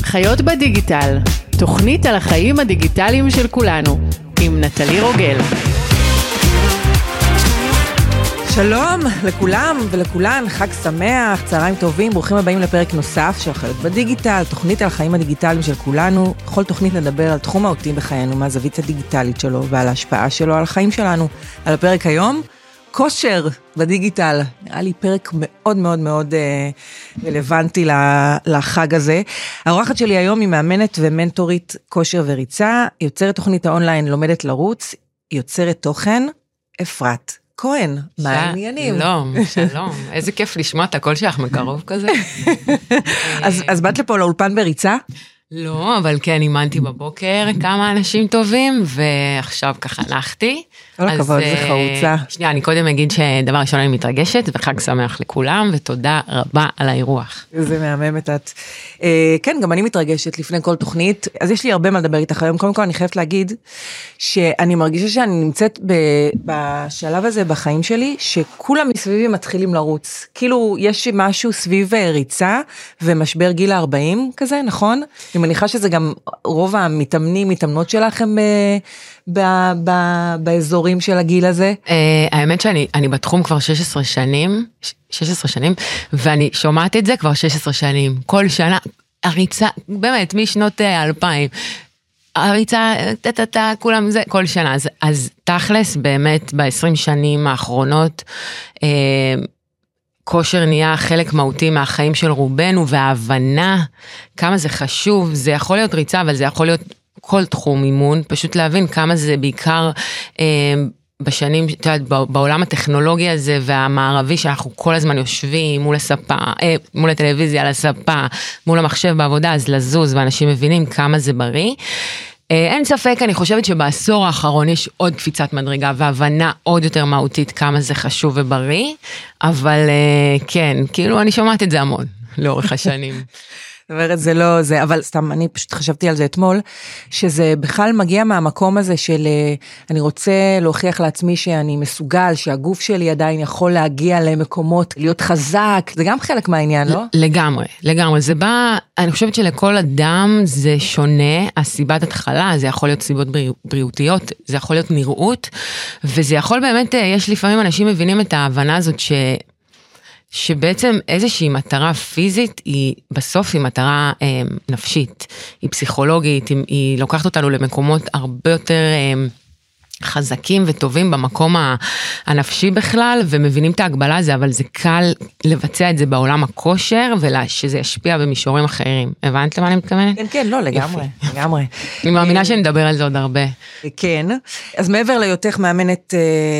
חיות בדיגיטל, תוכנית על החיים הדיגיטליים של כולנו, עם נטלי רוגל. שלום לכולם ולכולן, חג שמח, צהריים טובים, ברוכים הבאים לפרק נוסף של חיות בדיגיטל, תוכנית על החיים הדיגיטליים של כולנו. בכל תוכנית נדבר על תחום מהותי בחיינו, מהזווית הדיגיטלית שלו ועל ההשפעה שלו על החיים שלנו. על הפרק היום, כושר בדיגיטל. היה לי פרק מאוד מאוד מאוד רלוונטי לחג הזה. האורחת שלי היום היא מאמנת ומנטורית כושר וריצה, יוצרת תוכנית האונליין לומדת לרוץ, יוצרת תוכן, אפרת כהן, מה העניינים? שלום, איזה כיף לשמוע את הקול שלך מקרוב כזה. אז באת לפה לאולפן בריצה? לא, אבל כן, אימנתי בבוקר כמה אנשים טובים, ועכשיו ככה נחתי. כל הכבוד, זה חרוצה. שנייה, אני קודם אגיד שדבר ראשון אני מתרגשת, וחג שמח לכולם, ותודה רבה על האירוח. זה מהממת את. כן, גם אני מתרגשת לפני כל תוכנית, אז יש לי הרבה מה לדבר איתך היום. קודם כל אני חייבת להגיד, שאני מרגישה שאני נמצאת בשלב הזה בחיים שלי, שכולם מסביבי מתחילים לרוץ. כאילו, יש משהו סביב ריצה, ומשבר גיל 40 כזה, נכון? אני מניחה שזה גם רוב המתאמנים, מתאמנות שלכם באזורים של הגיל הזה? האמת שאני בתחום כבר 16 שנים, ואני שומעת את זה כבר 16 שנים. כל שנה, הריצה, באמת, משנות 2000, הריצה, כולם זה, כל שנה. אז תכלס, באמת, ב-20 שנים האחרונות, כושר נהיה חלק מהותי מהחיים של רובנו, וההבנה כמה זה חשוב, זה יכול להיות ריצה, אבל זה יכול להיות כל תחום אימון, פשוט להבין כמה זה בעיקר בשנים, את יודעת, בעולם הטכנולוגי הזה והמערבי, שאנחנו כל הזמן יושבים מול הספה, מול הטלוויזיה על הספה, מול המחשב בעבודה, אז לזוז, ואנשים מבינים כמה זה בריא. אין ספק, אני חושבת שבעשור האחרון יש עוד קפיצת מדרגה, והבנה עוד יותר מהותית כמה זה חשוב ובריא, אבל כן, כאילו אני שומעת את זה המון, לאורך השנים. זאת אומרת, זה לא זה, אבל סתם, אני פשוט חשבתי על זה אתמול, שזה בכלל מגיע מהמקום הזה של, אני רוצה להוכיח לעצמי שאני מסוגל, שהגוף שלי עדיין יכול להגיע למקומות, להיות חזק, זה גם חלק מהעניין, לא? לגמרי, זה בא, אני חושבת שלכל אדם זה שונה, הסיבת התחלה, זה יכול להיות סיבות בריאותיות, זה יכול להיות נראות, וזה יכול באמת, יש לפעמים אנשים מבינים את ההבנה הזאת שבעצם איזושהי מטרה פיזית היא בסוף היא מטרה נפשית, היא פסיכולוגית, היא לוקחת אותנו למקומות הרבה יותר חזקים וטובים במקום הנפשי בכלל, ומבינים את ההגבלה הזה, אבל זה קל לבצע את זה בעולם הכושר, ושזה ישפיע במישורים אחרים. הבנת למה אני מתכוונת? כן, לא, לגמרי. אני מאמינה שנדבר על זה עוד הרבה. כן, אז מעבר ליותך מאמנת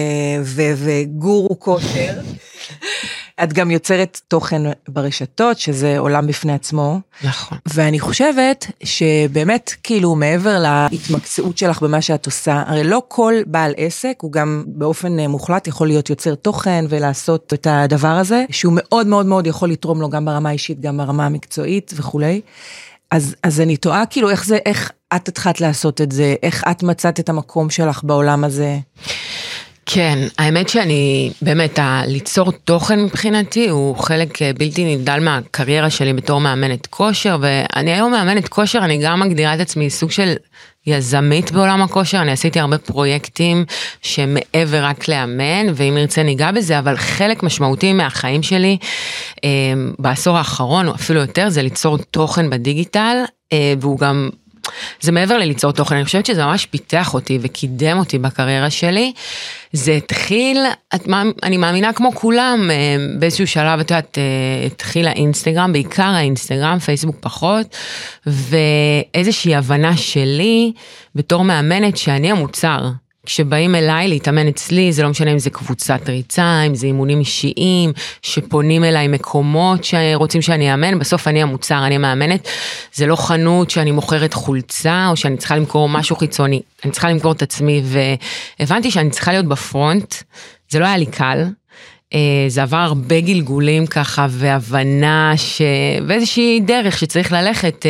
וגורו כושר, את גם יוצרת תוכן ברשתות, שזה עולם בפני עצמו. נכון. ואני חושבת שבאמת, כאילו, מעבר להתמקצעות שלך במה שאת עושה, הרי לא כל בעל עסק, הוא גם באופן מוחלט יכול להיות יוצר תוכן, ולעשות את הדבר הזה, שהוא מאוד מאוד מאוד יכול לתרום לו, גם ברמה האישית, גם ברמה המקצועית וכו'. אז אני תוהה, כאילו, איך את התחלת לעשות את זה? איך את מצאת את המקום שלך בעולם הזה? כן, האמת שאני, באמת, ליצור תוכן מבחינתי, הוא חלק בלתי נבדל מהקריירה שלי בתור מאמנת כושר, ואני היום מאמנת כושר, אני גם מגדירה את עצמי סוג של יזמית בעולם הכושר, אני עשיתי הרבה פרויקטים שמעבר רק לאמן, ואם נרצה ניגע בזה, אבל חלק משמעותי מהחיים שלי, בעשור האחרון, או אפילו יותר, זה ליצור תוכן בדיגיטל, והוא גם זה מעבר לליצור תוכן, אני חושבת שזה ממש פיתח אותי וקידם אותי בקריירה שלי. זה התחיל, אני מאמינה כמו כולם, באיזשהו שלב, את יודעת, התחיל האינסטגרם, בעיקר האינסטגרם, פייסבוק פחות, ואיזושהי הבנה שלי בתור מאמנת שאני המוצר. כשבאים אליי להתאמן אצלי, זה לא משנה אם זה קבוצת ריצה, אם זה אימונים אישיים, שפונים אליי מקומות שרוצים שאני אאמן, בסוף אני המוצר, אני מאמנת, זה לא חנות שאני מוכרת חולצה, או שאני צריכה למכור משהו חיצוני, אני צריכה למכור את עצמי, והבנתי שאני צריכה להיות בפרונט, זה לא היה לי קל, זה עבר הרבה גלגולים ככה, והבנה ואיזושהי דרך שצריך ללכת,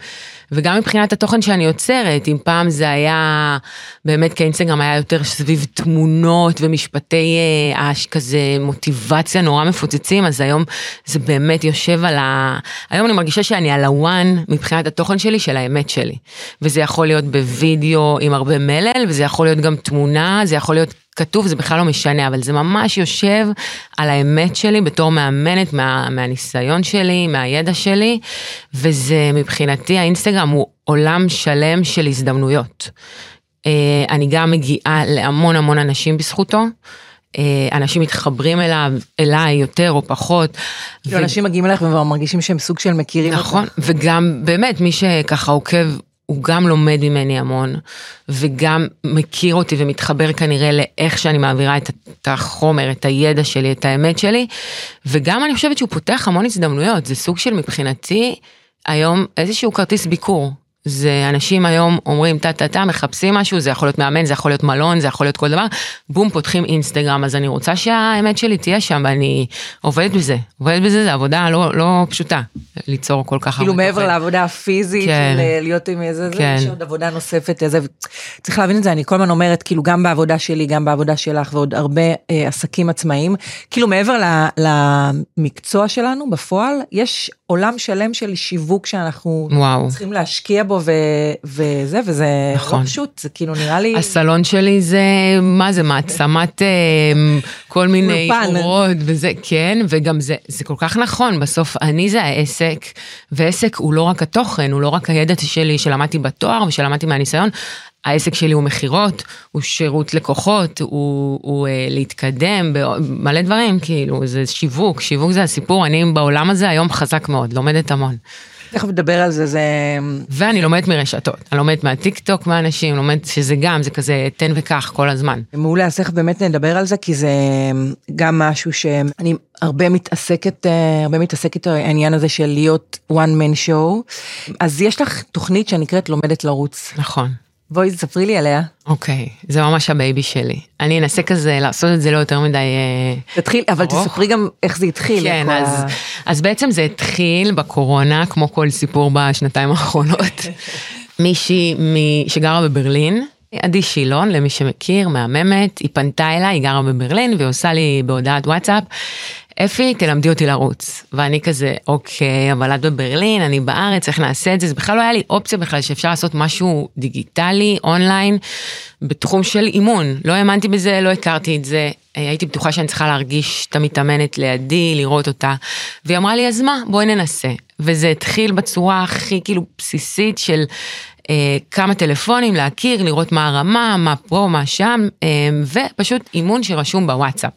וגם מבחינת התוכן שאני יוצרת, אם פעם זה היה, באמת כאינסטגרם היה יותר סביב תמונות ומשפטי כזה מוטיבציה נורא מפוצצים, אז היום זה באמת יושב היום אני מרגישה שאני על הוואן מבחינת התוכן שלי, של האמת שלי. וזה יכול להיות בווידאו עם הרבה מלל, וזה יכול להיות גם תמונה, זה יכול להיות כתוב, זה בכלל לא משנה, אבל זה ממש יושב על האמת שלי, בתור מאמנת מהניסיון שלי, מהידע שלי, וזה מבחינתי, האינסטגרם הוא עולם שלם של הזדמנויות. אני גם מגיעה להמון המון אנשים בזכותו, אנשים מתחברים אליי יותר או פחות. אנשים מגיעים אליך ומרגישים שהם סוג של מכירים. נכון, וגם באמת מי שככה עוקב, הוא גם לומד ממני המון, וגם מכיר אותי ומתחבר כנראה לאיך שאני מעבירה את החומר, את הידע שלי, את האמת שלי, וגם אני חושבת שהוא פותח המון הזדמנויות, זה סוג של מבחינתי, היום איזשהו כרטיס ביקור, זה אנשים היום אומרים, מחפשים משהו, זה יכול להיות מאמן, זה יכול להיות מלון, זה יכול להיות כל דבר, בום, פותחים אינסטגרם, אז אני רוצה שהאמת שלי תהיה שם, ואני עובדת בזה, זה עבודה לא פשוטה, ליצור כל כך הרבה. כאילו מעבר לעבודה הפיזית, של להיות עם איזה, יש עוד עבודה נוספת, צריך להבין את זה, אני כל הזמן אומרת, כאילו גם בעבודה שלי, גם בעבודה שלך, ועוד הרבה עסקים עצמאיים, כאילו מעבר למקצוע שלנו, בפועל, יש עולם שלם של שיווק שאנחנו צריכים להשקיע בו וזה לא פשוט, זה כאילו נראה לי... הסלון שלי זה, מה זה, מעצמת כל מיני אורות וזה, כן, וגם זה כל כך נכון, בסוף אני זה העסק, ועסק הוא לא רק התוכן, הוא לא רק הידע שלי שלמדתי בתואר ושלמדתי מהניסיון, העסק שלי הוא מחירות, הוא שירות לקוחות, הוא להתקדם, מלא דברים, כאילו, זה שיווק זה הסיפור, אני בעולם הזה היום חזק מאוד, לומדת המון. איך מדבר על זה, ואני לומדת מרשתות, אני לומדת מהטיק טוק מהאנשים, לומדת שזה גם, זה כזה תן וכך כל הזמן. מעולה, אז איך באמת נדבר על זה, כי זה גם משהו שאני הרבה מתעסקת העניין הזה של להיות one man show, אז יש לך תוכנית שנקראת לומדת לרוץ. נכון. בואי, תספרי לי עליה. אוקיי, זה ממש הבייבי שלי. אני אנסה כזה לעשות את זה לא יותר מדי תתחיל, אבל תספרי גם איך זה התחיל. כן, אז בעצם זה התחיל בקורונה, כמו כל סיפור בשנתיים האחרונות. מישהי שגרה בברלין, עדי שילון, למי שמכיר, מהממת, היא פנתה אליי, היא גרה בברלין, והיא עושה לי בהודעת וואטסאפ, אפי, תלמדי אותי לרוץ. ואני כזה, אוקיי, אבל את בברלין, אני בארץ, איך נעשה את זה? זה בכלל לא היה לי אופציה בכלל שאפשר לעשות משהו דיגיטלי, אונליין, בתחום של אימון. לא האמנתי בזה, לא הכרתי את זה. הייתי בטוחה שאני צריכה להרגיש את המתאמנת לידי, לראות אותה. והיא אמרה לי, אז מה? בואי ננסה. וזה התחיל בצורה הכי כאילו בסיסית של כמה טלפונים, להכיר, לראות מה הרמה, מה פה, מה שם, ופשוט אימון שרשום בוואטסאפ.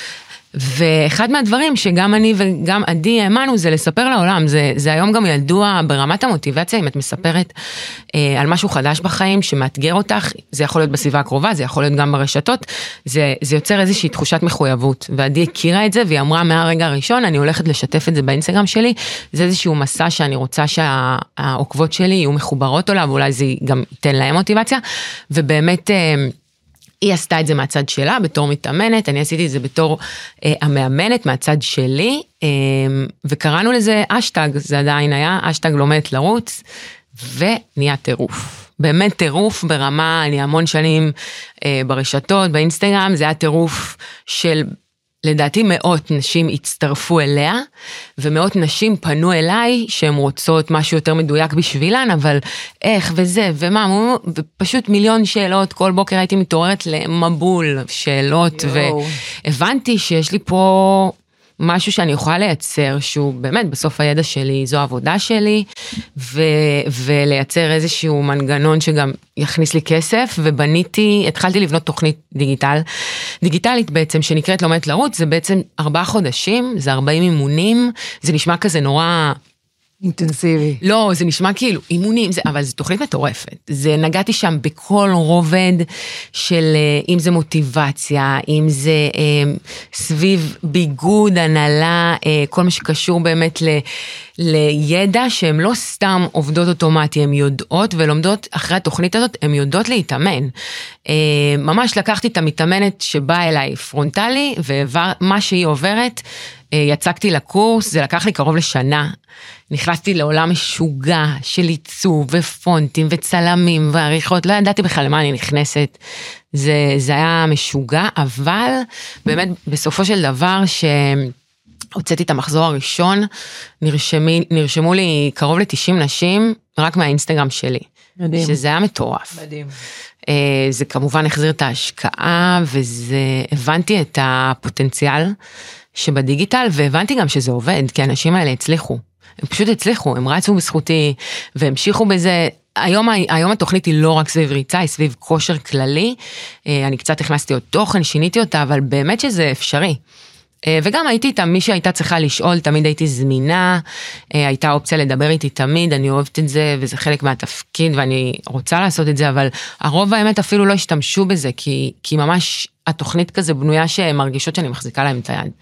ואחד מהדברים שגם אני וגם עדי האמנו זה לספר לעולם, זה היום גם ידוע ברמת המוטיבציה, אם את מספרת על משהו חדש בחיים שמאתגר אותך, זה יכול להיות בסביבה הקרובה, זה יכול להיות גם ברשתות, זה יוצר איזושהי תחושת מחויבות, ועדי הכירה את זה והיא אמרה מהרגע הראשון, אני הולכת לשתף את זה באינסטגרם שלי, זה איזשהו מסע שאני רוצה שהעוקבות שלי יהיו מחוברות עליו, ואולי זה גם ייתן להם מוטיבציה, ובאמת היא עשתה את זה מהצד שלה, בתור מתאמנת, אני עשיתי את זה בתור המאמנת מהצד שלי, וקראנו לזה אשטג, זה עדיין היה, אשטג לומדת לרוץ, ונהיה טירוף. באמת טירוף ברמה, אני המון שנים ברשתות, באינסטגרם, זה היה טירוף של לדעתי מאות נשים הצטרפו אליה, ומאות נשים פנו אליי, שהן רוצות משהו יותר מדויק בשבילן, אבל איך וזה ומה, ופשוט מיליון שאלות, כל בוקר הייתי מתעוררת למבול שאלות, והבנתי שיש לי פה משהו שאני יכולה לייצר, שהוא באמת בסוף הידע שלי, זו העבודה שלי, ולייצר איזשהו מנגנון שגם יכניס לי כסף, ובניתי, התחלתי לבנות תוכנית דיגיטלית בעצם, שנקראת לומדת לרוץ, זה בעצם 4 חודשים, זה 40 אימונים, זה נשמע כזה נורא אינטנסיבי. לא, זה נשמע כאילו אימונים, אבל זו תוכנית מטורפת. זה נגעתי שם בכל רובד של אם זה מוטיבציה, אם זה סביב ביגוד, הנהלה, כל מה שקשור באמת לידע שהן לא סתם עובדות אוטומטי, הן יודעות ולומדות אחרי התוכנית הזאת, הן יודעות להתאמן. ממש לקחתי את המתאמנת שבאה אליי פרונטלי, ומה שהיא עוברת, יצקתי לקורס, זה לקח לי קרוב לשנה. נכנסתי לעולם משוגע של עיצוב ופונטים וצלמים ועריכות, לא ידעתי בכלל למה אני נכנסת. זה היה משוגע, אבל באמת בסופו של דבר הוצאתי את המחזור הראשון, נרשמו לי קרוב ל-90 נשים, רק מהאינסטגרם שלי. מדהים. שזה היה מטורף. מדהים. זה כמובן החזיר את ההשקעה, והבנתי את הפוטנציאל שבדיגיטל, והבנתי גם שזה עובד, כי האנשים האלה הצליחו. הם פשוט הצליחו, הם רצו בזכותי, והמשיכו בזה. היום התוכנית היא לא רק סביב ריצה, היא סביב כושר כללי. אני קצת הכנסתי עוד תוכן, שיניתי אותה, אבל באמת שזה אפשרי. וגם הייתי איתה, מי שהייתה צריכה לשאול, תמיד הייתי זמינה, הייתה אופציה לדבר איתי תמיד, אני אוהבת את זה, וזה חלק מהתפקיד, ואני רוצה לעשות את זה, אבל הרוב האמת אפילו לא השתמשו בזה, כי ממש התוכנית כזה בנויה שמרגישות שאני מחזיקה להם את היד.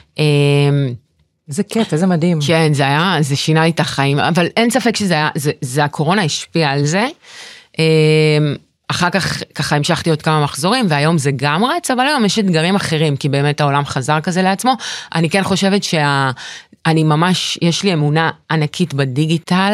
זה כיף, איזה מדהים. כן, זה שינה לי את החיים, אבל אין ספק שזה הקורונה השפיעה על זה. אחר כך ככה המשכתי עוד כמה מחזורים, והיום זה גם רץ, אבל היום יש אתגרים אחרים, כי באמת העולם חזר כזה לעצמו. אני כן חושבת אני ממש, יש לי אמונה ענקית בדיגיטל,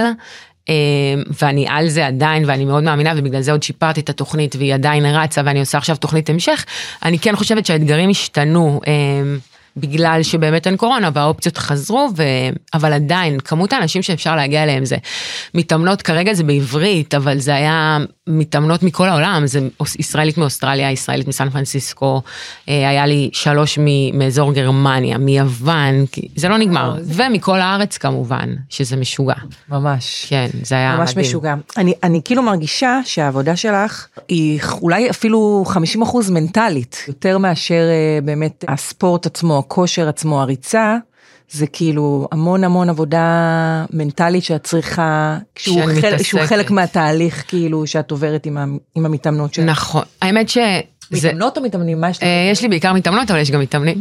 ואני על זה עדיין, ואני מאוד מאמינה, ובגלל זה עוד שיפרתי את התוכנית, והיא עדיין רצה, ואני עושה עכשיו תוכנית המשך. אני כן חושבת שהאתגרים השתנו, בגלל שבאמת אין קורונה, והאופציות חזרו, אבל עדיין, כמות האנשים שאפשר להגיע אליהם זה מתאמנות, כרגע זה בעברית, אבל זה היה מתאמנות מכל העולם, זה ישראלית מאוסטרליה, ישראלית מסן פרנסיסקו, היה לי 3 מאזור גרמניה, מיוון, זה לא נגמר, ומכל הארץ כמובן, שזה משוגע. ממש. כן, זה היה מדהים. ממש משוגע. אני כאילו מרגישה שהעבודה שלך היא אולי אפילו 50% מנטלית, יותר מאשר באמת הספורט עצמו, הכושר עצמו, הריצה, זה כאילו המון המון עבודה מנטלית שאת צריכה, שהוא חלק מהתהליך כאילו שאת עוברת עם המתאמנות שלך. נכון, האמת ש... מתאמנות או מתאמנים? מה יש לך? יש לי בעיקר מתאמנות, אבל יש גם מתאמנים.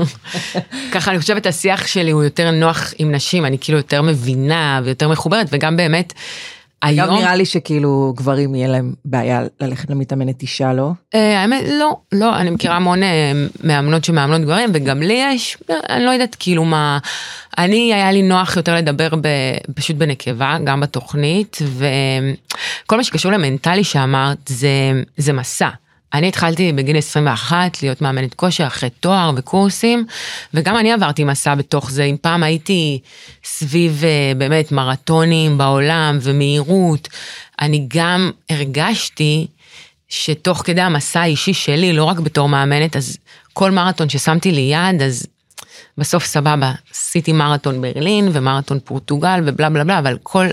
ככה אני חושבת השיח שלי הוא יותר נוח עם נשים, אני כאילו יותר מבינה ויותר מחוברת, וגם באמת היום... גם נראה לי שכאילו גברים יהיה להם בעיה ללכת למתאמנת אישה, לא? האמת, לא, אני מכירה המון מאמנות שמאמנות גברים, וגם לי יש, אני לא יודעת כאילו מה, היה לי נוח יותר לדבר פשוט בנקבה, גם בתוכנית, וכל מה שקשור למנטלי שאמרת, זה מסע. אני התחלתי בגיל 21 להיות מאמנת כושר אחרי תואר וקורסים, וגם אני עברתי מסע בתוך זה, אם פעם הייתי סביב באמת מרתונים בעולם ומהירות, אני גם הרגשתי שתוך כדי המסע האישי שלי, לא רק בתור מאמנת, אז כל מרתון ששמתי לי יד, אז בסוף סבבה, עשיתי מרתון ברלין ומרתון פורטוגל ובלה בלה בלה, אבל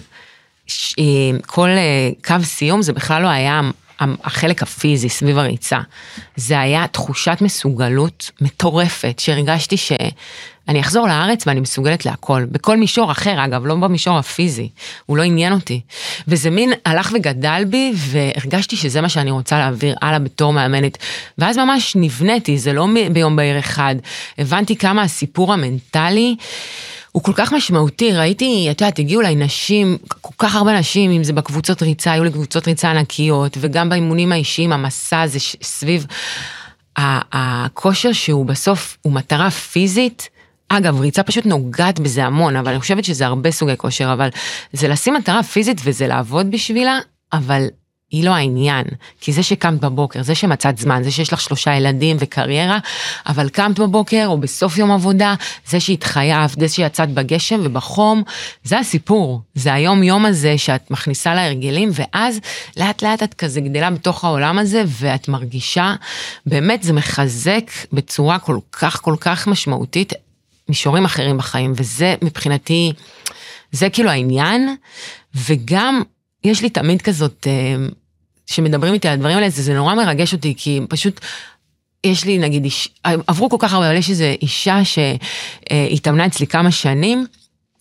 כל קו סיום זה בכלל לא היה החלק הפיזי סביב הריצה. זה היה תחושת מסוגלות מטורפת, שהרגשתי שאני אחזור לארץ ואני מסוגלת להכל, בכל מישור אחר אגב, לא במישור הפיזי, הוא לא עניין אותי. וזה מין הלך וגדל בי, והרגשתי שזה מה שאני רוצה להעביר הלאה בתור מאמנת, ואז ממש נבניתי, זה לא ביום בהיר אחד, הבנתי כמה הסיפור המנטלי, הוא כל כך משמעותי, ראיתי, את יודעת, הגיעו לי נשים, כל כך הרבה נשים, אם זה בקבוצות ריצה, היו לי קבוצות ריצה ענקיות, וגם באימונים האישיים, המסע הזה סביב הכושר שהוא בסוף, הוא מטרה פיזית, אגב, ריצה פשוט נוגעת בזה המון, אבל אני חושבת שזה הרבה סוגי כושר, אבל זה לשים מטרה פיזית וזה לעבוד בשבילה, אבל היא לא העניין, כי זה שקמת בבוקר, זה שמצאת זמן, זה שיש לך 3 ילדים וקריירה, אבל קמת בבוקר או בסוף יום עבודה, זה שהתחייבת, זה שיצאת בגשם ובחום, זה הסיפור, זה היום יום הזה שאת מכניסה להרגלים, ואז לאט לאט את כזה גדלה בתוך העולם הזה, ואת מרגישה, באמת זה מחזק בצורה כל כך משמעותית, מישורים אחרים בחיים, וזה מבחינתי, זה כאילו העניין, וגם יש לי תמיד כזאת, שמדברים איתי על הדברים האלה, זה נורא מרגש אותי, כי פשוט, יש לי נגיד, עברו כל כך הרבה, אבל יש איזו אישה שהתאמנה אצלי כמה שנים,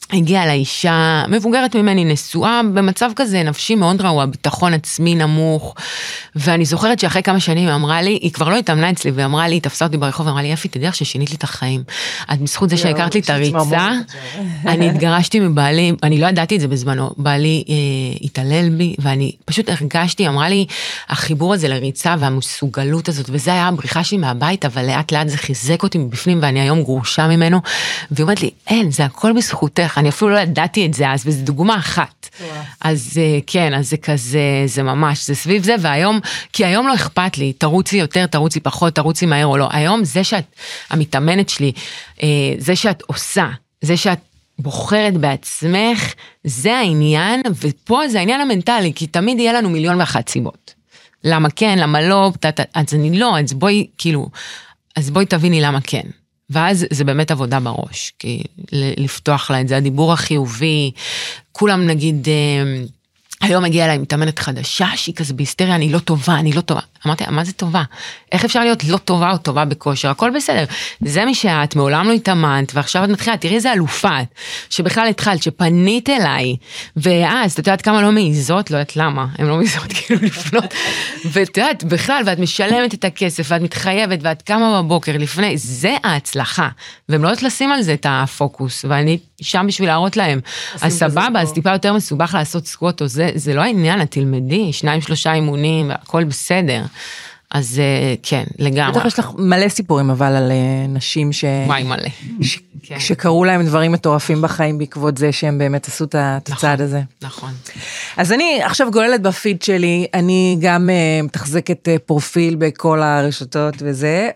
הגיעה לאישה, מבוגרת ממני, נשואה, במצב כזה נפשי מאוד רעוע, ביטחון עצמי נמוך, ואני זוכרת שאחרי כמה שנים היא אמרה לי, היא כבר לא התאמנה אצלי, ואמרה לי, היא תפסה אותי ברחוב, ואמרה לי, יפי, תדעי לך ששינית לי את החיים. את בזכות זה שהכרת לי את הריצה, אני התגרשתי מבעלי, אני לא ידעתי את זה בזמנו, בעלי התעלל בי, ואני פשוט הרגשתי, אמרה לי, החיבור הזה לריצה והמסוגלות הזאת, וזה היה הבריחה שלי מהבית, אבל לאט לאט זה חיזק אותי מבפנים, ואני היום גרושה ממנו, והיא אומרת לי, אין, זה הכל בזכותך, אני אפילו לא ידעתי את זה אז, וזו דוגמה אחת. אז כן, אז זה כזה, זה ממש, זה סביב זה, והיום, כי היום לא אכפת לי, תרוצי יותר, תרוצי פחות, תרוצי מהר או לא. היום זה שאת, המתאמנת שלי, זה שאת עושה, זה שאת בוחרת בעצמך, זה העניין, ופה זה העניין המנטלי, כי תמיד יהיה לנו 1,000,001 סיבות. למה כן, למה לא, אז אני לא, אז בואי, כאילו, אז בואי תביני למה כן. ואז זה באמת עבודה בראש, כי לפתוח לה את זה, הדיבור החיובי, כולם נגיד, היום הגיעה אליי מתאמנת חדשה, שהיא כזה בהיסטריה, אני לא טובה, אני לא טובה. אמרתי, מה זה טובה? איך אפשר להיות לא טובה או טובה בכושר? הכל בסדר. זה מי שאת, מעולם לא התאמנת, ועכשיו את מתחילה, תראי איזה אלופה את, שבכלל התחלת, שפנית אליי, ואז, את יודעת כמה לא מעיזות, לא יודעת למה, הן לא מעיזות כאילו לפנות, ואת יודעת, בכלל, ואת משלמת את הכסף, ואת מתחייבת, ואת קמה בבוקר לפני, זה ההצלחה, והם לא יודעת לשים על זה את הפוקוס, ואני שם בשביל להראות להם. אז סבבה, אז טיפה יותר מסובך לעשות סקווט, או זה לא העניין, את תלמדי, 2-3 אימונים, הכל בסדר. אז כן, לגמרי. בטח יש לך מלא סיפורים, אבל על נשים וואי, מלא. שקראו להם דברים מטורפים בחיים, בעקבות זה שהם באמת עשו את הצעד הזה. נכון. אז אני עכשיו גוללת בפיד שלי, אני גם מתחזקת פרופיל בכל הרשתות וזה,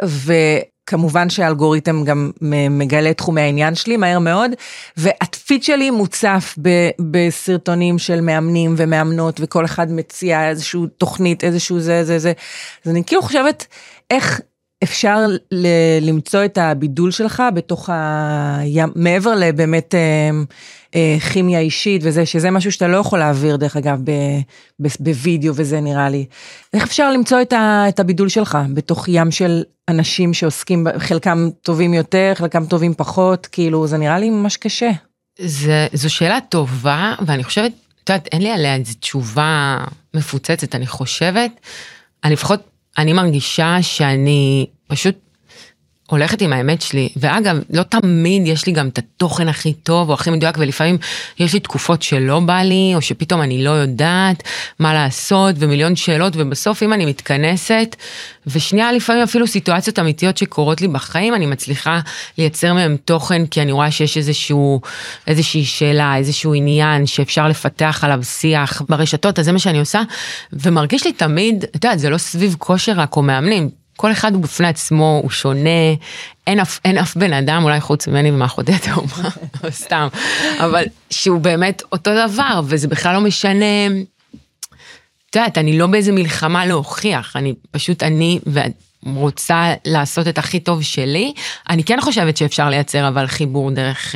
כמובן שהאלגוריתם גם מגלה תחומי העניין שלי מהר מאוד, והפיד שלי מוצף בסרטונים של מאמנים ומאמנות, וכל אחד מציע איזשהו תוכנית, איזשהו זה. אז אני כאילו חושבת, איך אפשר למצוא את הבידול שלך בתוך הים, מעבר לבאמת כימיה אישית וזה, שזה משהו שאתה לא יכול להעביר דרך אגב בווידאו וזה נראה לי. איך אפשר למצוא את הבידול שלך בתוך ים של אנשים שעוסקים, חלקם טובים יותר, חלקם טובים פחות, כאילו זה נראה לי ממש קשה. זו שאלה טובה, ואני חושבת, את יודעת, אין לי עליה איזו תשובה מפוצצת, אני חושבת, לפחות אני מרגישה שאני פשוט הולכת עם האמת שלי, ואגב, לא תמיד יש לי גם את התוכן הכי טוב, או הכי מדויק, ולפעמים יש לי תקופות שלא בא לי, או שפתאום אני לא יודעת מה לעשות, ומיליון שאלות, ובסוף אם אני מתכנסת, ושנייה לפעמים אפילו סיטואציות אמיתיות שקורות לי בחיים, אני מצליחה לייצר מהם תוכן, כי אני רואה שיש איזושהי שאלה, איזשהו עניין, שאפשר לפתח עליו שיח ברשתות, אז זה מה שאני עושה, ומרגיש לי תמיד, אתה יודע, זה לא סביב כושר רק או מאמנים, כל אחד הוא בפני עצמו, הוא שונה, אין אף בן אדם, אולי חוץ ממני ומאחותי התאומה, או סתם, אבל שהוא באמת אותו דבר, וזה בכלל לא משנה, את יודעת, אני לא באיזה מלחמה להוכיח, אני פשוט רוצה לעשות את הכי טוב שלי, אני כן חושבת שאפשר לייצר, אבל חיבור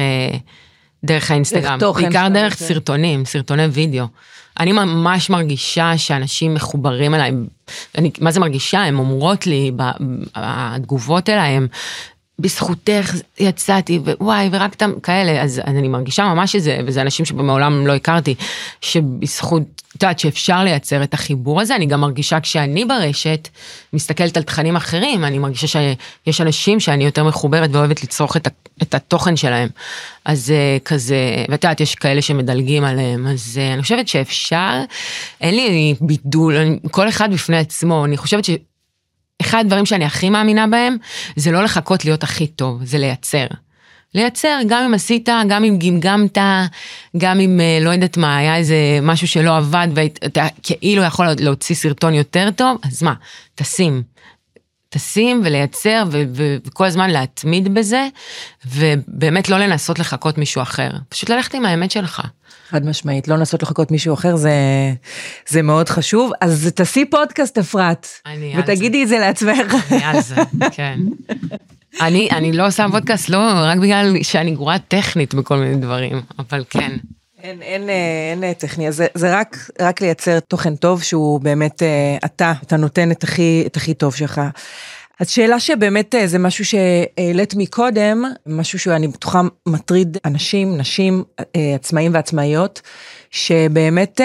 דרך האינסטגרם, בעיקר דרך סרטוני וידאו. אני ממש מרגישה שאנשים מחוברים אליי, מה זה מרגישה? הם אומרות לי, התגובות אליהם, בזכותך יצאתי, ווואי, ורק כאלה, אז אני מרגישה ממש וזה אנשים שבמעולם לא הכרתי, שבזכות, את יודעת, שאפשר לייצר את החיבור הזה, אני גם מרגישה כשאני ברשת, מסתכלת על תכנים אחרים, אני מרגישה שיש אנשים שאני יותר מחוברת, ואוהבת לצרוך את התוכן שלהם, אז כזה, ואת יודעת, יש כאלה שמדלגים עליהם, אז אני חושבת שאפשר, אין לי בידול, כל אחד בפני עצמו, אני חושבת אחד הדברים שאני הכי מאמינה בהם, זה לא לחכות להיות הכי טוב, זה לייצר. לייצר, גם אם עשית, גם אם גמגמת, גם אם לא יודעת מה, היה איזה משהו שלא עבד, ואתה כאילו יכול להוציא סרטון יותר טוב, אז מה? תשים ולייצר, וכל הזמן להתמיד בזה, ובאמת לא לנסות לחכות מישהו אחר. פשוט ללכת עם האמת שלך. חד משמעית, לא לנסות לחכות מישהו אחר, זה מאוד חשוב. אז תעשי פודקאסט אפרת, ותגידי את זה לעצמך. אני על זה, כן. אני לא עושה פודקאסט, לא, רק בגלל שאני גרועה טכנית בכל מיני דברים, אבל כן. אין טכני, זה רק לייצר תוכן טוב, שהוא באמת אתה נותן את הכי טוב שלך. אז שאלה שבאמת זה משהו שהעלית מקודם, משהו שאני בטוחה מטריד אנשים, נשים, עצמאים ועצמאיות, שבאמת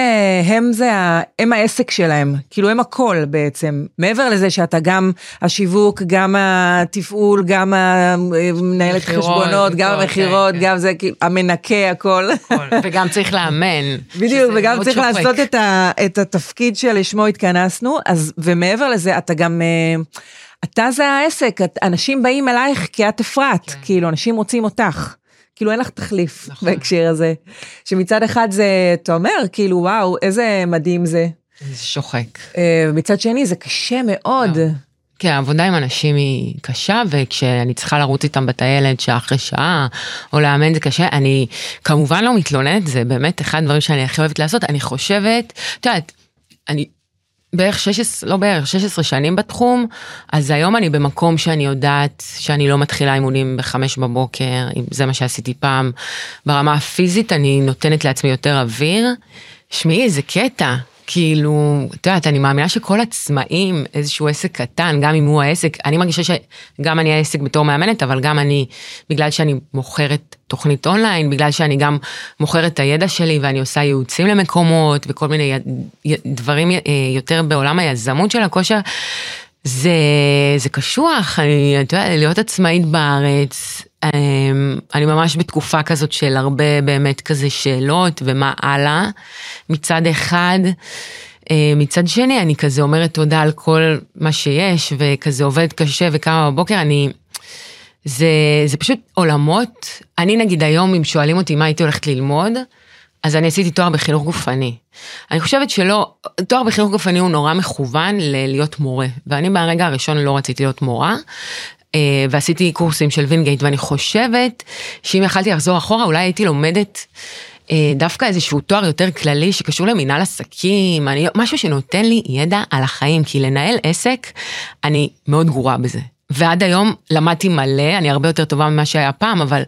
הם העסק שלהם, כאילו הם הכל בעצם, מעבר לזה שאתה גם השיווק, גם התפעול, גם מנהלת חשבונות, גם המחירות, גם זה המנקה, הכל. וגם צריך לאמן. בדיוק, וגם צריך לעשות את התפקיד שלשמו התכנסנו, ומעבר לזה אתה גם... אתה זה העסק, אנשים באים אלייך כי את אפרת, כאילו אנשים רוצים אותך, כאילו אין לך תחליף בהקשר הזה, שמצד אחד זה, אתה אומר, כאילו וואו, איזה מדהים זה. זה שוחק. מצד שני זה קשה מאוד. כן, העבודה עם אנשים היא קשה, וכשאני צריכה לרוץ איתם בטיילת שעה אחרי שעה, או לאמן זה קשה, אני כמובן לא מתלוננת, זה באמת אחד הדברים שאני הכי אוהבת לעשות, אני חושבת, את יודעת, אני... בערך 16 שנים בתחום, אז היום אני במקום שאני יודעת שאני לא מתחילה אימונים ב5 בבוקר, אם זה מה שעשיתי פעם, ברמה הפיזית אני נותנת לעצמי יותר אוויר, שמי איזה קטע, כאילו, את יודעת, אני מאמינה שכל עצמאים, איזשהו עסק קטן, גם אם הוא העסק, אני מרגישה שגם אני העסק בתור מאמנת, אבל גם אני, בגלל שאני מוכרת תוכנית אונליין, בגלל שאני גם מוכרת את הידע שלי, ואני עושה ייעוצים למקומות, וכל מיני דברים יותר בעולם היזמות של הכושר, זה קשוח, אתה יודע, להיות עצמאית בארץ, אני ממש בתקופה כזאת של הרבה באמת כזה שאלות ומה הלאה מצד אחד, מצד שני אני כזה אומרת תודה על כל מה שיש וכזה עובד קשה וכמה בבוקר זה פשוט עולמות, אני נגיד היום אם שואלים אותי מה הייתי הולכת ללמוד, אז אני עשיתי תואר בחינוך גופני. אני חושבת שלא, תואר בחינוך גופני הוא נורא מכוון להיות מורה, ואני מהרגע הראשון לא רציתי להיות מורה, ועשיתי קורסים של וינגייט, ואני חושבת שאם יכלתי לחזור אחורה, אולי הייתי לומדת דווקא איזשהו תואר יותר כללי, שקשור למנהל עסקים, משהו שנותן לי ידע על החיים, כי לנהל עסק, אני מאוד גרועה בזה. ועד היום למדתי מלא, אני הרבה יותר טובה ממה שהיה פעם, אבל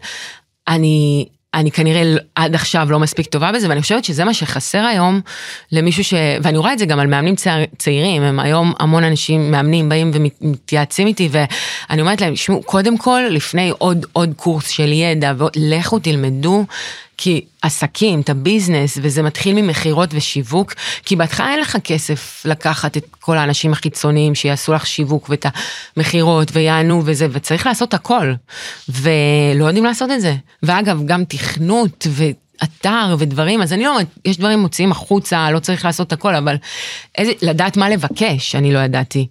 אני כנראה עד עכשיו לא מספיק טובה בזה, ואני חושבת שזה מה שחסר היום למישהו ואני רואה את זה גם על מאמנים צעירים, הם היום המון אנשים מאמנים באים ומתייעצים איתי, ואני אומרת להם, שמעו, קודם כל, לפני עוד קורס של ידע, לכו תלמדו, כי עסקים, את הביזנס, וזה מתחיל ממחירות ושיווק, כי בהתחלה אין לך כסף לקחת את כל האנשים החיצוניים שיעשו לך שיווק ואת המחירות ויענו וזה, וצריך לעשות הכל, ולא יודעים לעשות את זה. ואגב, גם תכנות ואתר ודברים, אז אני לא אומרת, יש דברים מוציאים החוצה, לא צריך לעשות הכל, אבל לדעת מה לבקש, אני לא ידעתי.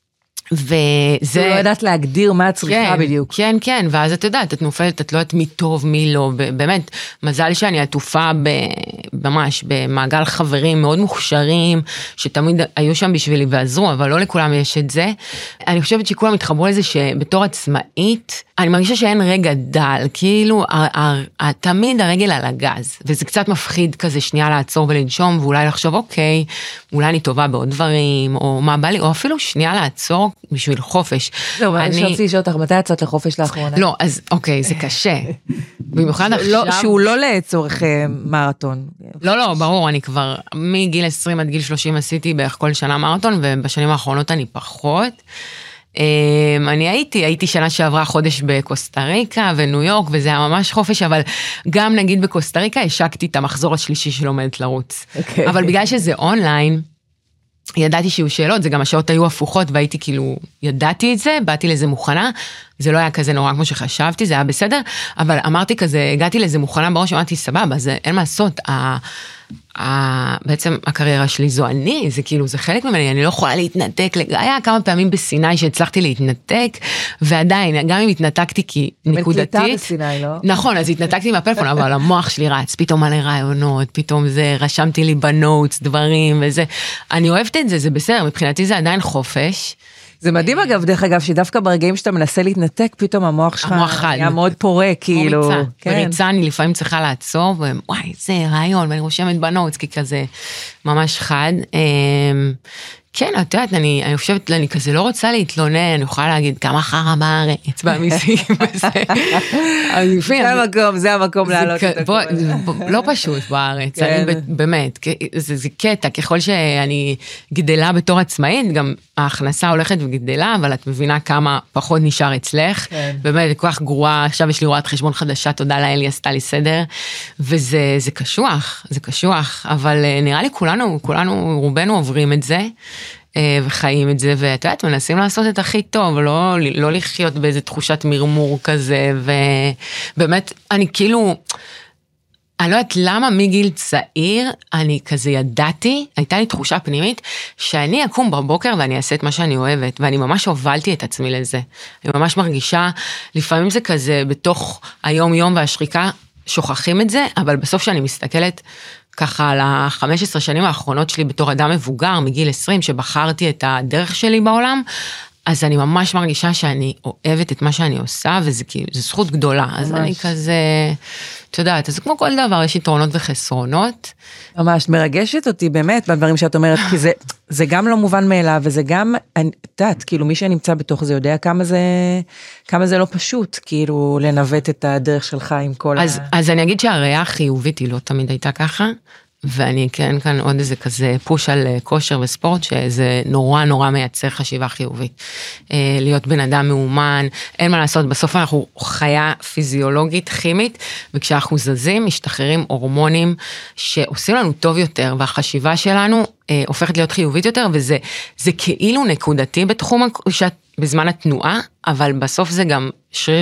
וזה... לא יודעת להגדיר מה צריכה בדיוק. כן, כן, ואז את יודעת, את נופלת, את לא יודעת מי טוב, מי לא, באמת, מזל שאני עטופה ממש במעגל חברים מאוד מוכשרים, שתמיד היו שם בשבילי ועזרו, אבל לא לכולם יש את זה. אני חושבת שכולם התחברו לזה שבתור עצמאית, אני מרגישה שאין רגע דל, כאילו תמיד הרגל על הגז, וזה קצת מפחיד כזה שנייה לעצור ולנשום, ואולי לחשוב, אוקיי, אולי אני טובה בעוד דברים, או מה בא לי, או אפילו שנייה לעצור בשביל חופש. לא, אני שרציתי לשאול אותך, מתי יצאת לחופש לאחרונה? לא, אז אוקיי, זה קשה. במיוחד עכשיו... שהוא לא לצורך מרתון. לא, ברור, אני כבר מגיל 20 עד גיל 30 עשיתי בערך כל שנה מרתון, ובשנים האחרונות אני פחות. אני הייתי שנה שעברה חודש בקוסטה ריקה וניו יורק, וזה היה ממש חופש, אבל גם נגיד בקוסטה ריקה השקתי את המחזור השלישי של עומדת לרוץ. אבל בגלל שזה אונליין, ידעתי שיהיו שאלות, זה גם השעות היו הפוכות, והייתי כאילו, ידעתי את זה, באתי לזה מוכנה, זה לא היה כזה נורא כמו שחשבתי, זה היה בסדר, אבל אמרתי כזה, הגעתי לזה מוכנה בראש, אמרתי סבבה, זה אין מה לעשות, בעצם הקריירה שלי זו אני, זה כאילו, זה חלק ממני, אני לא יכולה להתנתק, היה כמה פעמים בסיני שהצלחתי להתנתק, ועדיין, גם אם התנתקתי כי נקודתית, בקליטה בסיני, לא? נכון, אז התנתקתי מהפלאפון, אבל המוח שלי רץ, פתאום מלא רעיונות, פתאום זה, רשמתי לי בנוטס, דברים וזה, אני אוהבת את זה, זה בסדר, מבחינתי זה עדיין חופש, זה מדהים אגב, דרך אגב, שדווקא ברגעים שאתה מנסה להתנתק, פתאום המוח שלך היה מאוד פורה, כאילו. בריצה אני לפעמים צריכה לעצור, וואי, זה רעיון, ואני רושמת בנוטס, כי כזה ממש חד. כן, את יודעת, אני חושבת, אני כזה לא רוצה להתלונן, אני יכולה להגיד כמה חרא בארץ, במיסים וזה. זה המקום להעלות את הכל. לא פשוט בארץ, באמת, זה קטע, ככל שאני גדלה בתור עצמאית, גם ההכנסה הולכת וגדלה, אבל את מבינה כמה פחות נשאר אצלך, באמת, כל כך גרועה, עכשיו יש לי רואת חשבון חדשה, תודה לאל, היא עשתה לי סדר, וזה קשוח, זה קשוח, אבל נראה לי כולנו, רובנו עוברים את זה, וחיים את זה, ואת יודעת, מנסים לעשות את הכי טוב, לא לחיות באיזה תחושת מרמור כזה, ובאמת, אני כאילו, אני לא יודעת למה מגיל צעיר, אני כזה ידעתי, הייתה לי תחושה פנימית, שאני אקום בבוקר ואני אעשה את מה שאני אוהבת, ואני ממש הובלתי את עצמי לזה. אני ממש מרגישה, לפעמים זה כזה, בתוך היום-יום והשריקה, שוכחים את זה, אבל בסוף שאני מסתכלת, ככה על ה-15 שנים האחרונות שלי בתור אדם מבוגר, מגיל 20, שבחרתי את הדרך שלי בעולם, אז אני ממש מרגישה שאני אוהבת את מה שאני עושה, וזה כאילו, זו זכות גדולה. ממש. אז אני כזה, את יודעת, אז כמו כל דבר, יש יתרונות וחסרונות. ממש מרגשת אותי באמת, בדברים שאת אומרת, כי זה גם לא מובן מאליו, וזה גם, את יודעת, כאילו מי שנמצא בתוך זה יודע כמה זה לא פשוט, כאילו לנווט את הדרך שלך עם כל אז אני אגיד שהראייה החיובית היא לא תמיד הייתה ככה, ואני כן כאן עוד איזה כזה פוש על כושר וספורט, שזה נורא מייצר חשיבה חיובית. להיות בן אדם מאומן, אין מה לעשות, בסוף אנחנו חיה פיזיולוגית, כימית, וכשאנחנו זזים, משתחררים הורמונים שעושים לנו טוב יותר, והחשיבה שלנו הופכת להיות חיובית יותר, וזה כאילו נקודתי בתחום, בזמן התנועה, אבל בסוף זה גם שריר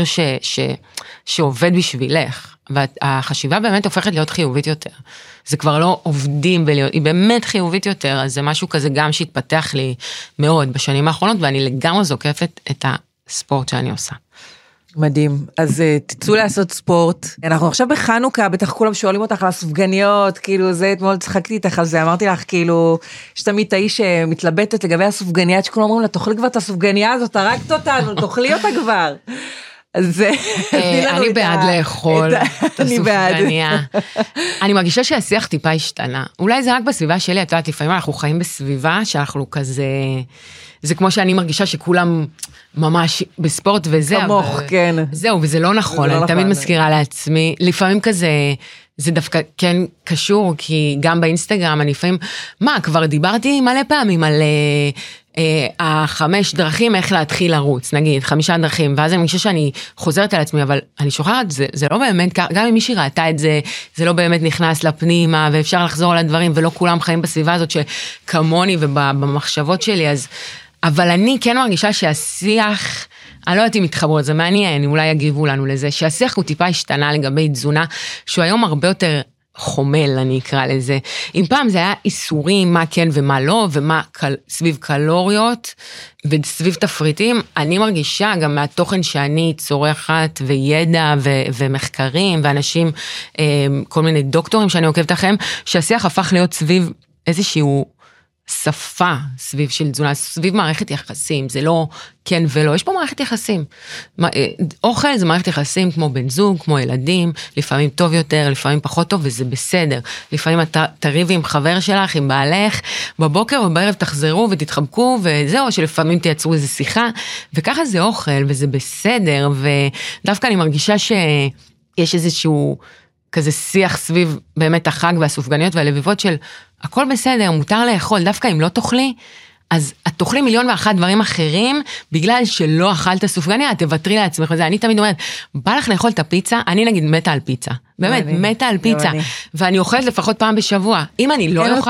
שעובד בשבילך. והחשיבה באמת הופכת להיות חיובית יותר. זה כבר לא עובדים בלהיות, היא באמת חיובית יותר, אז זה משהו כזה גם שהתפתח לי מאוד בשנים האחרונות, ואני לגמרי זוקפת את הספורט שאני עושה. מדהים, אז תצאו לעשות ספורט, אנחנו עכשיו בחנוכה, בטח כולם שואלים אותך על הסופגניות, כאילו זה אתמול צחקתי איתך על זה, אמרתי לך כאילו, יש תמיד האיש שמתלבטת לגבי הסופגניה, שכולם אומרים לה, תאכלי כבר את הסופגניה הזאת, הרגת אותנו, תאכלי אותה כבר. אני בעד לאכול את הסופגניה. אני מרגישה שהשיח טיפה השתנה. אולי זה רק בסביבה שלי, את יודעת, לפעמים אנחנו חיים בסביבה שאנחנו כזה, זה כמו שאני מרגישה שכולם ממש בספורט וזהו. כמוך, כן. זהו, וזה לא נכון, אני תמיד מזכירה לעצמי. לפעמים כזה, זה דווקא כן קשור, כי גם באינסטגרם אני לפעמים, כבר דיברתי מלא פעמים על 5 דרכים איך להתחיל לרוץ, נגיד 5 דרכים, ואז אני חושב שאני חוזרת על עצמי, אבל אני שוכחת, זה לא באמת, גם אם מישהי ראתה את זה, זה לא באמת נכנס לפנימה, ואפשר לחזור על הדברים, ולא כולם חיים בסביבה הזאת שכמוני ובמחשבות שלי, אבל אני כן מרגישה שהשיח, אני לא יודעת אם מתחברו, זה מעניין, אולי יגיבו לנו לזה, שהשיח הוא טיפה השתנה לגבי תזונה, שהוא היום הרבה יותר חומל, אני אקרא לזה. אם פעם זה היה איסורים, מה כן ומה לא, ומה סביב קלוריות, וסביב תפריטים, אני מרגישה גם מהתוכן שאני צורכת, וידע, ומחקרים, ואנשים, כל מיני דוקטורים שאני עוקבת לכם, שהשיח הפך להיות סביב איזשהו שפה סביב של תזונה, סביב מערכת יחסים, זה לא כן ולא, יש פה מערכת יחסים. אוכל זה מערכת יחסים כמו בן זוג, כמו ילדים, לפעמים טוב יותר, לפעמים פחות טוב, וזה בסדר. לפעמים אתה תריבי עם חבר שלך, עם בעלך, בבוקר ובערב תחזרו ותתחבקו, וזהו, שלפעמים תייצרו איזו שיחה, וככה זה אוכל, וזה בסדר, ודווקא אני מרגישה שיש איזשהו כזה שיח סביב באמת החג והסופגניות והלביבות של הכל בסדר, מותר לאכול, דווקא אם לא תאכלי, אז את תאכלי 1,001,000 דברים אחרים, בגלל שלא אכלת סופגניה, את תוותרי לעצמך וזה. אני תמיד אומרת, בא לך לאכול את הפיצה, אני נגיד מתה על פיצה, באמת, מתה על פיצה, ואני אוכלת לפחות פעם בשבוע. אם אני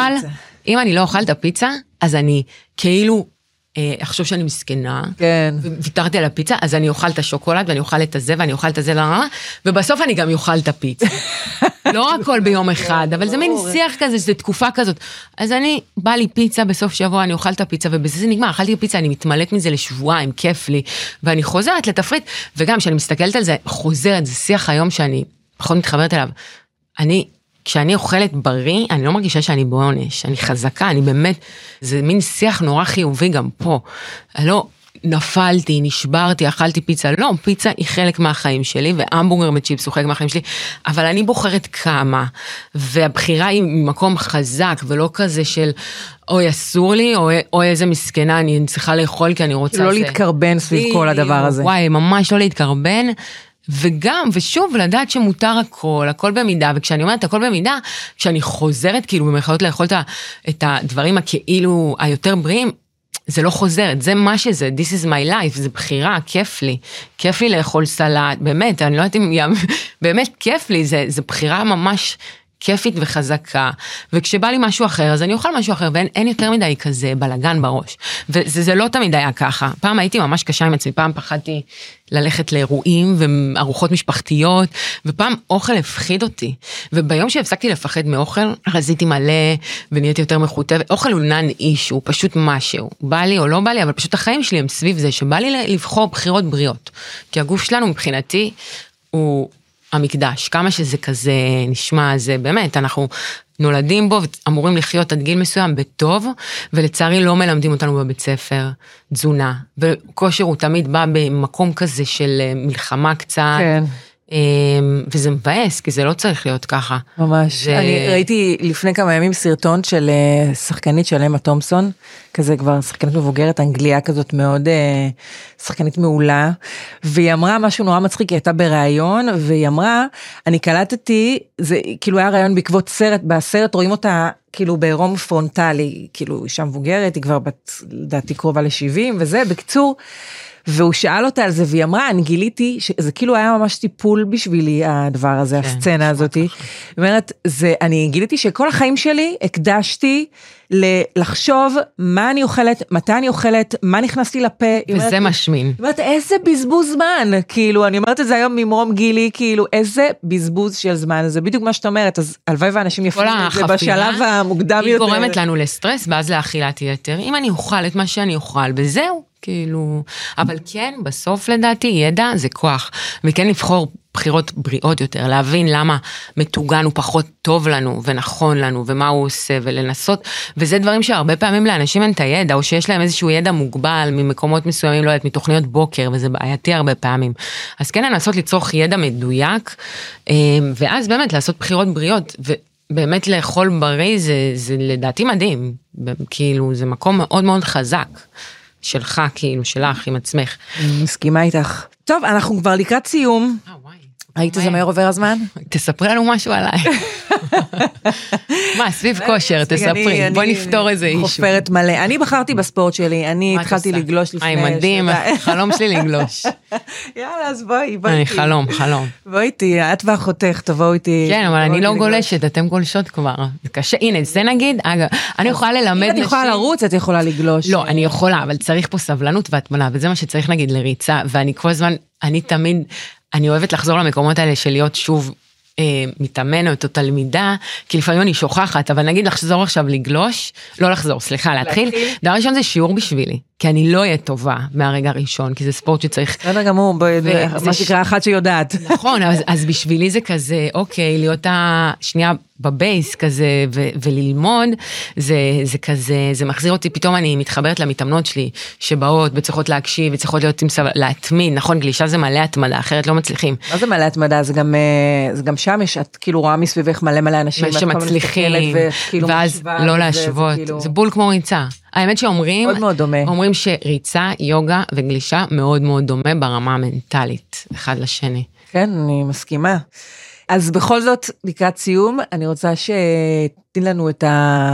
לא אוכל את הפיצה, אז אני כאילו אחשוב שאני מסכנה, ויתרתי על הפיצה, אז אני אוכל את השוקולד, ואני אוכל את הזה, ואני אוכל את הזה, ובסוף אני גם אוכל את הפיצה. לא הכל ביום אחד, אבל זה מין שיח כזה, זה תקופה כזאת. אז אני, בא לי פיצה בסוף שבוע, אני אוכל את הפיצה, ובזה זה נגמר, אכלתי פיצה, אני מתמלאת מזה לשבועיים, כיף לי, ואני חוזרת לתפריט, וגם כשאני מסתכלת על זה, חוזרת, זה שיח היום שאני פחות מתחברת אליו. כשאני אוכלת בריא, אני לא מרגישה שאני בעונש, אני חזקה, אני באמת, זה מין שיח נורא חיובי גם פה. לא, נפלתי, נשברתי, אכלתי פיצה, לא, פיצה היא חלק מהחיים שלי, והמבורגר בצ'יפס הוא חלק מהחיים שלי, אבל אני בוחרת כמה, והבחירה היא ממקום חזק, ולא כזה של, אוי, אסור לי, או איזה מסכנה, אני צריכה לאכול, כי אני רוצה... לא להתקרבן סביב כל הדבר הזה. וואי, ממש לא להתקרבן, וגם, ושוב, לדעת שמותר הכל במידה, וכשאני אומרת הכל במידה, כשאני חוזרת, כאילו, במרכאות לאכול את הדברים הכאילו היותר בריאים, זה לא חוזרת, זה מה שזה, this is my life, זה בחירה, כיף לי לאכול סלט, באמת, אני לא יודעת אם, באמת כיף לי, זה בחירה ממש כיפית וחזקה, וכשבא לי משהו אחר, אז אני אוכל משהו אחר, ואין יותר מדי כזה בלגן בראש, וזה לא תמיד היה ככה, פעם הייתי ממש קשה עם עצמי, פעם פחדתי ללכת לאירועים וארוחות משפחתיות, ופעם אוכל הפחיד אותי, וביום שהפסקתי לפחד מאוכל, רזיתי מלא, ונהייתי יותר מחוטבת, אוכל הוא נן איש, הוא פשוט משהו, בא לי או לא בא לי, אבל פשוט החיים שלי הם סביב זה, שבא לי לבחור בחירות בריאות, כי הגוף שלנו מבחינתי, הוא המקדש, כמה שזה כזה נשמע, זה באמת, אנחנו נולדים בו, ואמורים לחיות עד גיל מסוים בטוב, ולצערי לא מלמדים אותנו בבית ספר, תזונה, וכושר הוא תמיד בא במקום כזה של מלחמה קצת, כן. וזה מבאס, כי זה לא צריך להיות ככה. ממש. אני ראיתי לפני כמה ימים סרטון של שחקנית של אמה תומפסון, כזה כבר שחקנית מבוגרת, אנגליה כזאת מאוד שחקנית מעולה, והיא אמרה משהו נורא מצחיק, היא הייתה בראיון, והיא אמרה, אני קלטתי, זה כאילו היה ראיון בעקבות סרט, בסרט רואים אותה כאילו בעירום פרונטלי, כאילו אישה מבוגרת, היא כבר דעתי קרובה ל-70, וזה בקצור, והוא שאל אותה על זה, והיא אמרה, אני גיליתי, שזה כאילו היה ממש טיפול בשבילי, הדבר הזה, הסצנה הזאת. היא אומרת, אני גיליתי שכל החיים שלי, הקדשתי לחשוב מה אני אוכלת, מתי אני אוכלת, מה נכנס לי לפה. וזה משמין. היא אומרת, איזה בזבוז זמן, כאילו, אני אומרת את זה היום ממרום גילי, כאילו, איזה בזבוז של זמן, זה בדיוק מה שאת אומרת, אז הלוואי ואנשים יפים את זה בשלב המוקדם יותר. היא גורמת לנו לסטרס, ואז לאכילת יתר, אם אני אוכל את מה שאני אוכל, וזהו. כאילו, אבל כן, בסוף לדעתי, ידע זה כוח, וכן לבחור בחירות בריאות יותר, להבין למה מטוגן הוא פחות טוב לנו, ונכון לנו, ומה הוא עושה, ולנסות, וזה דברים שהרבה פעמים לאנשים אין את הידע, או שיש להם איזשהו ידע מוגבל, ממקומות מסוימים, לא יודעת, מתוכניות בוקר, וזה בעייתי הרבה פעמים, אז כן, לנסות לצרוך ידע מדויק, ואז באמת לעשות בחירות בריאות, ובאמת לאכול בריא, זה לדעתי מדהים, כאילו, זה מקום מאוד מאוד חזק. שלך, כאילו, שלך עם עצמך. מסכימה איתך. טוב, אנחנו כבר לקראת סיום. היית זה מהר עובר הזמן? תספרי לנו משהו עליי. מה, סביב כושר, תספרי. בואי נפתור איזה אישו. חופרת מלא. אני בחרתי בספורט שלי, אני התחלתי לגלוש לפני... מדהים, חלום שלי לגלוש. יאללה, אז בואי. אני חלום. בואי איתי, את ואחותך, תבואו איתי. כן, אבל אני לא גולשת, אתם גולשות כבר. זה קשה, הנה, זה נגיד, אגב, אני יכולה ללמד נשים... אם את יכולה לרוץ, את יכולה לגלוש. לא, אני יכולה, אבל צריך פה סבלנות והתמנה, וזה מה שצריך נגיד לריצה, ואני כל הזמן, אני תמיד, אני אוהבת לחזור למקומות האלה של להיות שוב מתאמנת או תלמידה, כי לפעמים אני שוכחת, אבל נגיד לחזור עכשיו לגלוש, לא לחזור, סליחה, להתחיל. דבר ראשון זה שיעור בשבילי, כי אני לא אהיה טובה מהרגע הראשון, כי זה ספורט שצריך... בסדר גמור, מה שקרה אחת שיודעת. נכון, אז בשבילי זה כזה, אוקיי, להיות השנייה בבייס כזה, וללמוד, זה כזה, זה מחזיר אותי, פתאום אני מתחברת למתאמנות שלי, שבאות וצריכות להקשיב, וצריכות להיות להתמיד, נכון, גלישה זה מלא התמדה, אחרת לא מצליחים. מה זה מלא התמדה? זה גם שם יש, את כאילו רואה מסביבך מלא אנשים, שמצליחים, ואז לא להשוות, זה בול כמו ריצה. האמת שאומרים, אומרים שריצה, יוגה וגלישה מאוד מאוד דומה ברמה המנטלית, אחד לשני. כן, אני מסכימה. אז בכל זאת, לקראת סיום, אני רוצה שתתני לנו את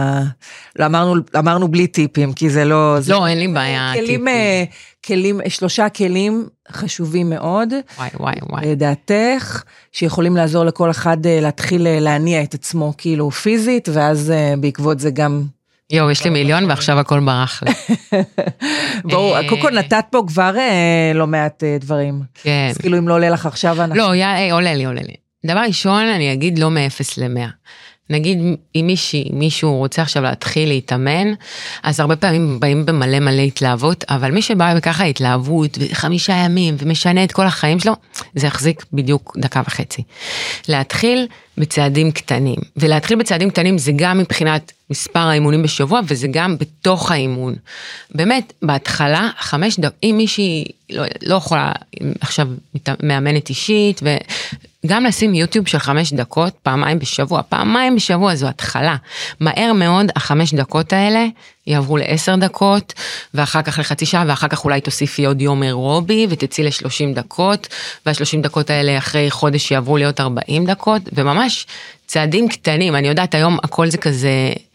אמרנו בלי טיפים, כי זה לא... לא, אין לי בעיה. כלים, 3 כלים חשובים מאוד. וואי. לדעתך, שיכולים לעזור לכל אחד להתחיל להניע את עצמו כאילו פיזית, ואז בעקבות זה גם... יש לי מיליון ועכשיו הכל ברח לי. ברור, קוקו נתת פה כבר לא מעט דברים. כן. אז כאילו אם לא עולה לך עכשיו... לא, עולה לי. דבר ראשון, אני אגיד לא מ-0 ל-100. נגיד, אם מישהו רוצה עכשיו להתחיל להתאמן, אז הרבה פעמים באים במלא התלהבות, אבל מי שבא בככה התלהבות, ו5 ימים, ומשנה את כל החיים שלו, זה יחזיק בדיוק דקה וחצי. להתחיל בצעדים קטנים, ולהתחיל בצעדים קטנים זה גם מבחינת מספר האימונים בשבוע, וזה גם בתוך האימון. באמת, בהתחלה, 5 דקות, אם מישהי לא יכולה, עכשיו מאמנת אישית, וגם לשים יוטיוב של 5 דקות, פעמיים בשבוע זו התחלה. מהר מאוד, 5 דקות האלה יעברו ל10 דקות, ואחר כך לחצי שעה, ואחר כך אולי תוסיפי עוד יום אירובי, ותצאי ל30 דקות, וה30 דקות האלה אחרי חודש יעברו להיות 40 דקות, וממש צעדים קטנים. אני יודעת, היום הכל זה כזה,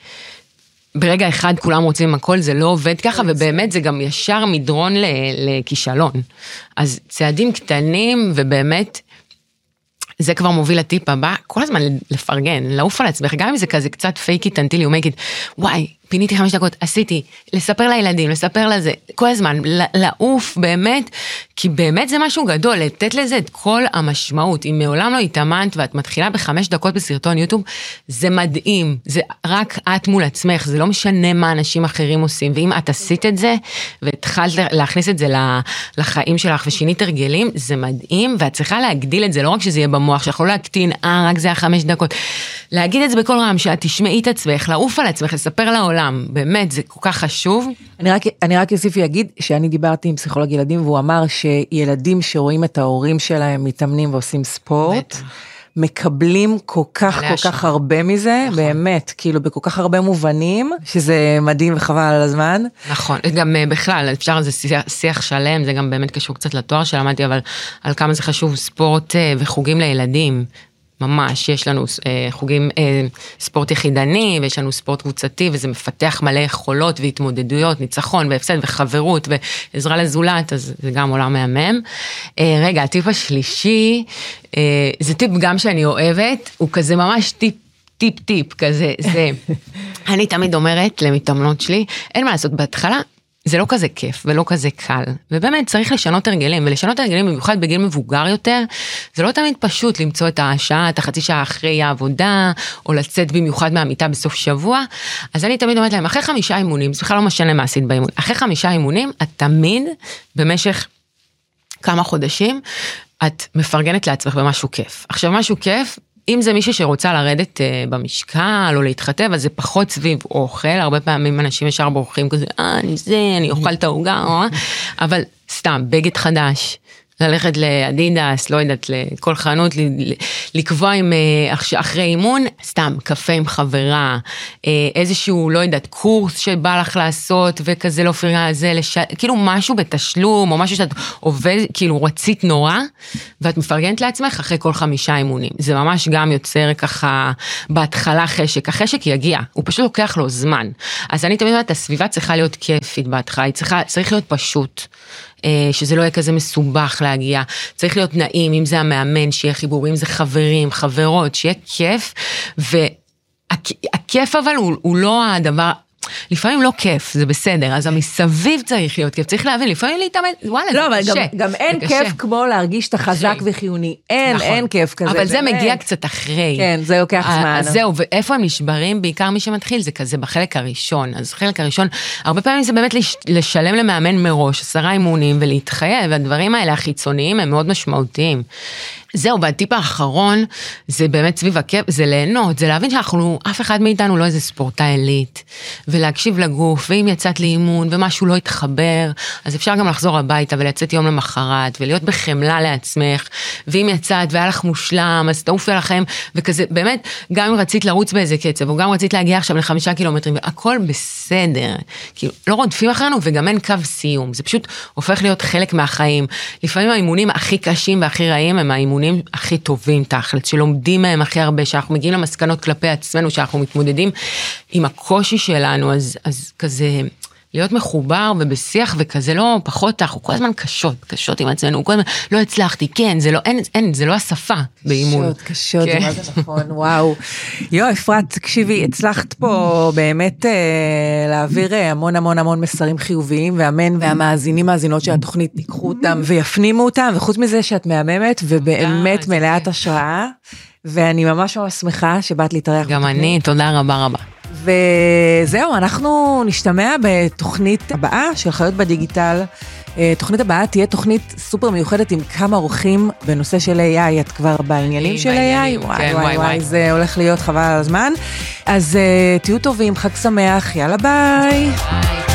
ברגע אחד כולם רוצים הכל, זה לא עובד ככה, ובאמת זה גם ישר מדרון לכישלון. אז צעדים קטנים, ובאמת, זה כבר מוביל לטיפ הבא, כל הזמן לפרגן, לעוף על עצמך, גם אם זה כזה קצת fake it until you make it, וואי, פיניתי 5 דקות, עשיתי, לספר לילדים, לספר לזה, כל הזמן, לעוף באמת, כי באמת זה משהו גדול, לתת לזה את כל המשמעות, אם מעולם לא התאמנת ואת מתחילה ב5 דקות בסרטון יוטיוב, זה מדהים, זה רק את מול עצמך, זה לא משנה מה אנשים אחרים עושים, ואם את עשית את זה, והתחלת להכניס את זה לחיים שלך ושינית הרגלים, זה מדהים, ואת צריכה להגדיל את זה, לא רק שזה יהיה במוח, שיכול להקטין, רק זה 5 דקות, להגיד את זה בכל רם, שאת תשמעי את עצמך, לעוף על עצמך, לספר לעולם, באמת, זה כל כך חשוב. אני רק אוסיף להגיד שאני דיברתי עם פסיכולוג ילדים, והוא אמר שילדים שרואים את ההורים שלהם מתאמנים ועושים ספורט, מקבלים כל כך הרבה מזה, באמת, כאילו בכל כך הרבה מובנים, שזה מדהים וחבל על הזמן. נכון, גם בכלל, אפשר, זה שיח שלם, זה גם באמת קשור קצת לתואר שלמדתי, אבל על כמה זה חשוב ספורט וחוגים לילדים, ממש, יש לנו חוגים ספורט יחידני, ויש לנו ספורט קבוצתי, וזה מפתח מלא יכולות והתמודדויות, ניצחון והפסד וחברות ועזרה לזולת, אז זה גם עולם מהמם. רגע, הטיפ השלישי, זה טיפ גם שאני אוהבת, הוא כזה ממש טיפ כזה, זה, אני תמיד אומרת למתאמנות שלי, אין מה לעשות בהתחלה, זה לא כזה כיף ולא כזה קל, ובאמת צריך לשנות הרגלים, ולשנות הרגלים במיוחד בגיל מבוגר יותר, זה לא תמיד פשוט למצוא את השעה, את החצי שעה אחרי העבודה, או לצאת במיוחד מהמיטה בסוף שבוע, אז אני תמיד אומרת להם, אחרי 5 אימונים, זה בכלל לא משנה מה עשית באימון, אחרי 5 אימונים, את תמיד, במשך כמה חודשים, את מפרגנת לעצמך במשהו כיף. עכשיו משהו כיף, אם זה מישהו שרוצה לרדת במשקל או להתחתב, אז זה פחות סביב אוכל, הרבה פעמים אנשים ישר בורחים כזה, אני אוכל את העוגה, אבל סתם, בגד חדש, ללכת לאדידס, לא יודעת, לכל חנות, לקבוע עם, אחרי אימון, סתם, קפה עם חברה, איזשהו, לא יודעת, קורס שבא לך לעשות, וכזה לא פרירה, זה, כאילו משהו בתשלום, או משהו שאת עובד, כאילו רצית נורא, ואת מפרגנת לעצמך אחרי כל 5 אימונים. זה ממש גם יוצר ככה, בהתחלה חשק, החשק יגיע, הוא פשוט לוקח לו זמן. אז אני תמיד אומרת, הסביבה צריכה להיות כיפית בהתחלה, צריך להיות פשוט. שזה לא יהיה כזה מסובך להגיע, צריך להיות נעים, אם זה המאמן, שיהיה חיבור, אם זה חברים, חברות, שיהיה כיף, והכיף אבל הוא לא הדבר, לפעמים לא כיף, זה בסדר, אז המסביב צריך להיות כיף, צריך להבין, לפעמים להתאמן, וואלה, לא, אבל גם אין כיף כמו להרגיש את החזק וחיוני, אין כיף כזה. אבל זה מגיע קצת אחרי. כן, זה לוקח זמן. זהו, ואיפה הם נשברים, בעיקר מי שמתחיל, זה כזה בחלק הראשון, אז חלק הראשון, הרבה פעמים זה באמת לשלם למאמן מראש, 10 אימונים ולהתחייב, והדברים האלה החיצוניים הם מאוד משמעותיים. זהו, והטיפ האחרון, זה באמת סביב הכיף, זה ליהנות, זה להבין שאנחנו, אף אחד מאיתנו לא איזה ספורטאי עילית, ולהקשיב לגוף, ואם יצאת לאימון, ומשהו לא יתחבר, אז אפשר גם לחזור הביתה, ולצאת יום למחרת, ולהיות בחמלה לעצמך, ואם יצאת, והיה לך מושלם, אז תעופי לכם, וכזה, באמת, גם אם רצית לרוץ באיזה קצב, או גם רצית להגיע עכשיו ל5 קילומטרים, והכל בסדר, כאילו, לא רודפים אחרינו, וגם אין קו סיום, זה פשוט הופך להיות חלק מהחיים. לפעמים האימונים הכי קשים והכי רעים הם האימונים הכי טובים תכלת, שלומדים מהם הכי הרבה, שאנחנו מגיעים למסקנות כלפי עצמנו, שאנחנו מתמודדים עם הקושי שלנו, אז כזה להיות מחובר ובשיח וכזה לא פחות, אנחנו כל הזמן קשות עם עצמנו, כל הזמן לא הצלחתי, כן, זה לא, אין, זה לא השפה באימון. קשות, זה מה זה נכון, וואו. אפרת, תקשיבי, הצלחת פה באמת להעביר המון מסרים חיוביים, והאמן והמאזינים, מאזינות של התוכנית, תיקחו אותם ויפנימו אותם, וחוץ מזה שאת מהממת, ובאמת מלאת השראה, ואני ממש שמחה שבאת להתארח. גם אני, תודה רבה. וזהו, אנחנו נשתמע בתוכנית הבאה של חיות בדיגיטל, תוכנית הבאה תהיה תוכנית סופר מיוחדת עם כמה אורחים בנושא של AI, את כבר בעניינים של AI? וואי, זה הולך להיות חבל על הזמן. אז תהיו טובים, חג שמח, יאללה ביי.